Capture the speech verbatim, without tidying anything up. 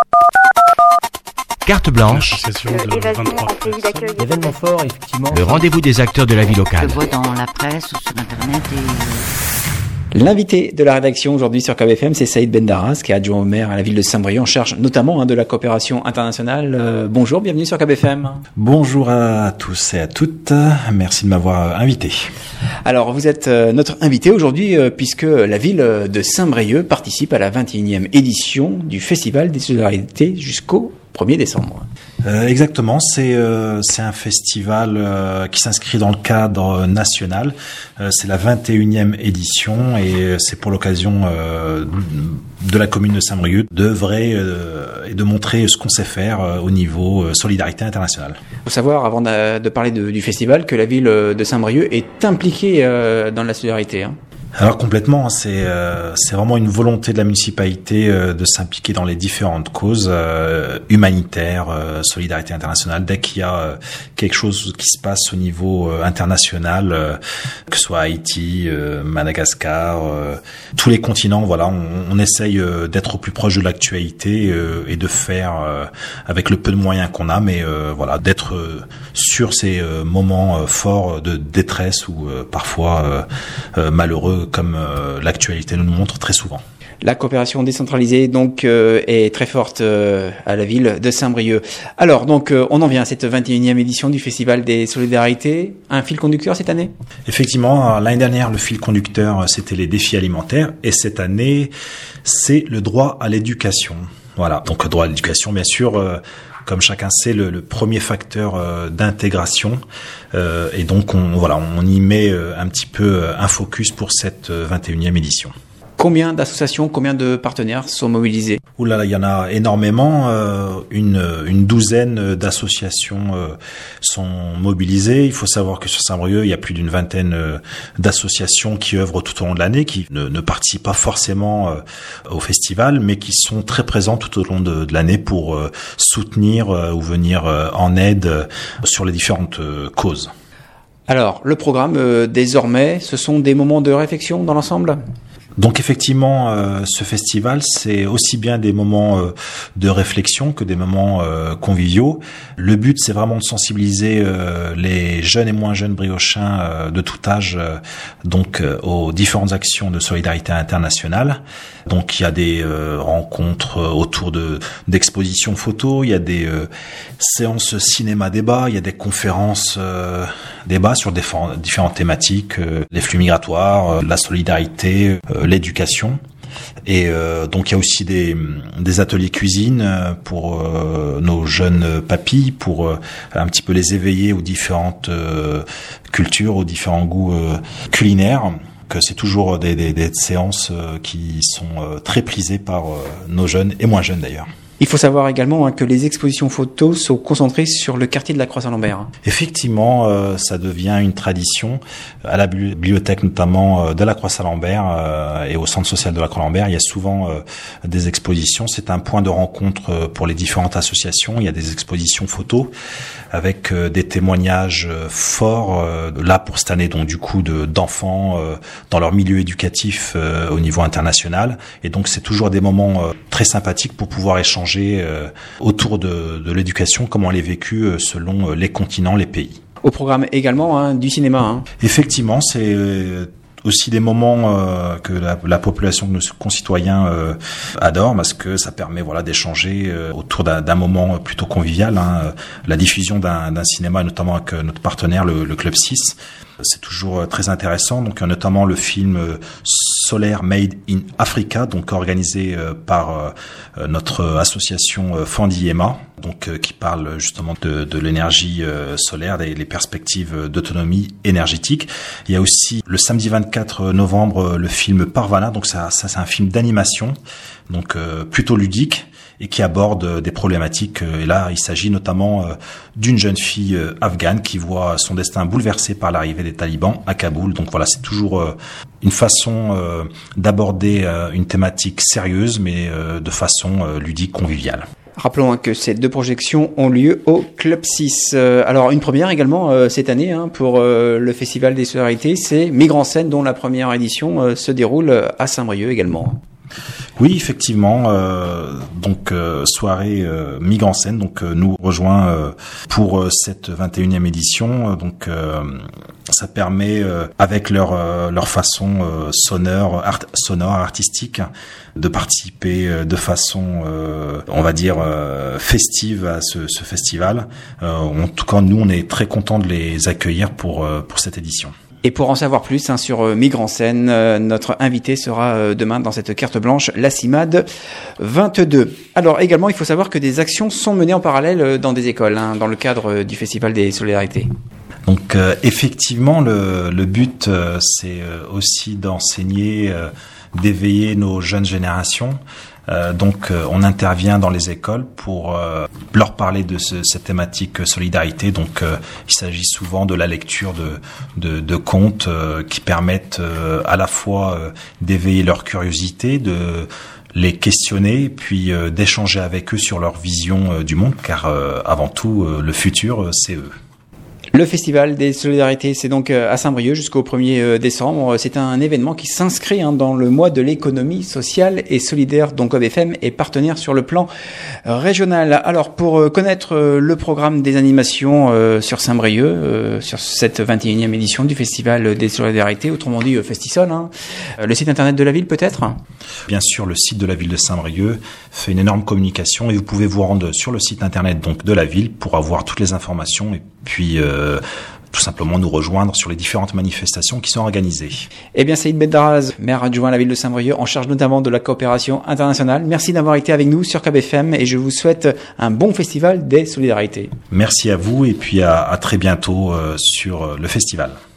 Carte blanche. Événement fort, effectivement. Le rendez-vous des acteurs de la vie locale. Je vois dans la presse ou sur Internet et... L'invité de la rédaction aujourd'hui sur K B F M, c'est Saïd Bendaras, qui est adjoint au maire à la ville de Saint-Brieuc, en charge notamment hein, de la coopération internationale. Euh, bonjour, bienvenue sur K B F M. Bonjour à tous et à toutes, merci de m'avoir invité. Alors, vous êtes euh, notre invité aujourd'hui euh, puisque la ville de Saint-Brieuc participe à la vingt et unième édition du Festival des Solidarités jusqu'au premier décembre. Euh, exactement, c'est euh, c'est un festival euh, qui s'inscrit dans le cadre national. Euh, c'est la vingt et unième édition et c'est pour l'occasion euh, de la commune de Saint-Brieuc d'œuvrer euh, et de montrer ce qu'on sait faire euh, au niveau euh, solidarité internationale. Il faut savoir, avant de, de parler de, du festival, que la ville de Saint-Brieuc est impliquée euh, dans la solidarité. Hein. Alors complètement, c'est euh, c'est vraiment une volonté de la municipalité euh, de s'impliquer dans les différentes causes euh, humanitaires, euh, solidarité internationale. Dès qu'il y a euh, quelque chose qui se passe au niveau euh, international, euh, que ce soit Haïti, euh, Madagascar, euh, tous les continents, voilà, on, on essaye euh, d'être au plus proche de l'actualité euh, et de faire euh, avec le peu de moyens qu'on a, mais euh, voilà, d'être euh, sur ces euh, moments euh, forts de détresse ou euh, parfois euh, euh, malheureux, comme euh, l'actualité nous le montre très souvent. La coopération décentralisée donc euh, est très forte euh, à la ville de Saint-Brieuc. Alors donc euh, on en vient à cette vingt et unième édition du Festival des Solidarités. Un fil conducteur cette année ? Effectivement, l'année dernière le fil conducteur c'était les défis alimentaires et cette année c'est le droit à l'éducation. Voilà, donc le droit à l'éducation bien sûr. Euh, Comme chacun sait, le, le premier facteur euh, d'intégration, euh, et donc on voilà, on y met euh, un petit peu euh, un focus pour cette euh, vingt et unième édition. Combien d'associations, combien de partenaires sont mobilisés ? Ouh là là, il y en a énormément. Euh, une, une douzaine d'associations euh, sont mobilisées. Il faut savoir que sur Saint-Brieuc, il y a plus d'une vingtaine euh, d'associations qui œuvrent tout au long de l'année, qui ne, ne participent pas forcément euh, au festival, mais qui sont très présentes tout au long de, de l'année pour euh, soutenir euh, ou venir euh, en aide euh, sur les différentes euh, causes. Alors, le programme, euh, désormais, ce sont des moments de réflexion dans l'ensemble ? Donc effectivement, euh, ce festival, c'est aussi bien des moments euh, de réflexion que des moments euh, conviviaux. Le but, c'est vraiment de sensibiliser euh, les jeunes et moins jeunes briochins euh, de tout âge euh, donc euh, aux différentes actions de solidarité internationale. Donc il y a des euh, rencontres autour de d'expositions photos, il y a des euh, séances cinéma-débat, il y a des conférences euh, débats sur des différentes thématiques, euh, les flux migratoires, euh, la solidarité, euh, l'éducation. Et euh, donc il y a aussi des, des ateliers cuisine pour euh, nos jeunes papilles, pour euh, un petit peu les éveiller aux différentes euh, cultures, aux différents goûts euh, culinaires. Que c'est toujours des, des, des séances euh, qui sont euh, très prisées par euh, nos jeunes et moins jeunes d'ailleurs. Il faut savoir également hein, que les expositions photos sont concentrées sur le quartier de la Croix-Saint-Lambert. Effectivement, euh, ça devient une tradition. À la bibliothèque notamment euh, de la Croix-Saint-Lambert euh, et au centre social de la Croix-Lambert, il y a souvent euh, des expositions. C'est un point de rencontre euh, pour les différentes associations. Il y a des expositions photos avec euh, des témoignages euh, forts. Euh, là pour cette année, donc du coup de, d'enfants euh, dans leur milieu éducatif euh, au niveau international. Et donc c'est toujours des moments euh, très sympathiques pour pouvoir échanger Euh, autour de, de l'éducation, comment elle est vécue euh, selon euh, les continents, les pays. Au programme également hein, du cinéma. Hein. Effectivement, c'est euh, aussi des moments euh, que la, la population de nos concitoyens euh, adore parce que ça permet voilà d'échanger euh, autour d'un, d'un moment plutôt convivial. Hein. La diffusion d'un, d'un cinéma, notamment avec notre partenaire, le, le Club six, c'est toujours très intéressant. Donc il y a notamment le film Solaire Made in Africa, donc organisé par euh, notre association euh, Fandi-Ema, donc euh, qui parle justement de, de l'énergie euh, solaire, des les perspectives d'autonomie énergétique. Il y a aussi le samedi vingt-quatre novembre le film Parvana, donc ça, ça c'est un film d'animation, donc euh, plutôt ludique, et qui aborde des problématiques. Et là, il s'agit notamment d'une jeune fille afghane qui voit son destin bouleversé par l'arrivée des talibans à Kaboul. Donc voilà, c'est toujours une façon d'aborder une thématique sérieuse, mais de façon ludique, conviviale. Rappelons que ces deux projections ont lieu au Club six. Alors une première également cette année hein, pour le Festival des Solidarités, c'est Migrants en scène, dont la première édition se déroule à Saint-Brieuc également. Oui, effectivement. Euh, donc euh, soirée euh, Migre en scène, donc euh, nous rejoint euh, pour euh, cette vingt et unième édition. Donc euh, ça permet, euh, avec leur euh, leur façon euh, sonore, art, sonore, artistique, de participer euh, de façon, euh, on va dire, euh, festive à ce, ce festival. Euh, en tout cas, nous, on est très contents de les accueillir pour euh, pour cette édition. Et pour en savoir plus hein, sur euh, Migre en scène, euh, notre invité sera euh, demain dans cette carte blanche, la CIMAD vingt-deux. Alors également, il faut savoir que des actions sont menées en parallèle euh, dans des écoles, hein, dans le cadre euh, du Festival des Solidarités. Donc euh, effectivement, le, le but, euh, c'est euh, aussi d'enseigner, euh, d'éveiller nos jeunes générations. Euh, donc euh, on intervient dans les écoles pour euh, leur parler de ce, cette thématique euh, solidarité. Donc euh, il s'agit souvent de la lecture de, de, de contes euh, qui permettent euh, à la fois euh, d'éveiller leur curiosité, de les questionner, puis euh, d'échanger avec eux sur leur vision euh, du monde, car euh, avant tout euh, le futur euh, c'est eux. Le Festival des Solidarités, c'est donc à Saint-Brieuc jusqu'au premier décembre. C'est un événement qui s'inscrit hein, dans le mois de l'économie sociale et solidaire, dont Cob F M est partenaire sur le plan régional. Alors, pour connaître le programme des animations euh, sur Saint-Brieuc, euh, sur cette vingt et unième édition du Festival des Solidarités, autrement dit euh, Festisol, hein, le site internet de la ville peut-être ? Bien sûr, le site de la ville de Saint-Brieuc fait une énorme communication et vous pouvez vous rendre sur le site internet donc de la ville pour avoir toutes les informations et puis euh, tout simplement nous rejoindre sur les différentes manifestations qui sont organisées. Eh bien, Saïd Beddaraz, maire adjoint à la ville de Saint-Brieuc, en charge notamment de la coopération internationale. Merci d'avoir été avec nous sur Cob F M et je vous souhaite un bon festival des solidarités. Merci à vous et puis à, à très bientôt euh, sur le festival.